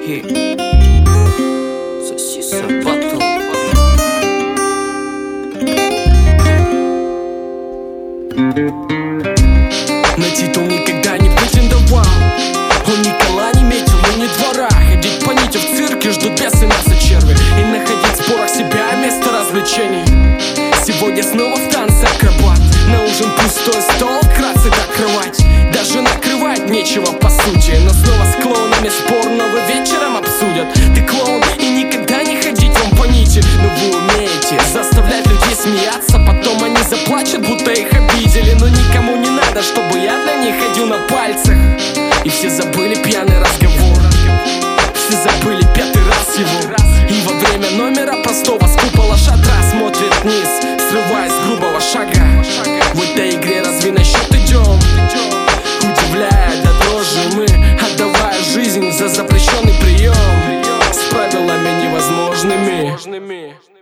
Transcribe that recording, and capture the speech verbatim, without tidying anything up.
Хе. Соси сапату. На титул никогда не претендовал. Он ни кола не метил, но не двора. Ходить по нити в цирке, ждут бесы, мясо, черви. И находить в спорах себя вместо развлечений. Сегодня снова в танце акробат. На ужин пустой стол, вкратце как кровать. Даже накрывать нечего по сути. Но снова с клоунами спор новый вечером обсудят. Ты клоун и никогда не ходить вам по нити. Но вы умеете заставлять людей смеяться. Потом они заплачут, будто их обидели. Но никому не надо, чтобы я для них ходил на пальцах. И все забыли пьяный разговор. Все забыли пятый раз его. И во время номера простого с купола шатра смотрит вниз, срываясь с грубого шага. В этой игре разве на счет идем? Удивляя до дрожи мы, отдавая жизнь за запрещенный прием. С правилами невозможными.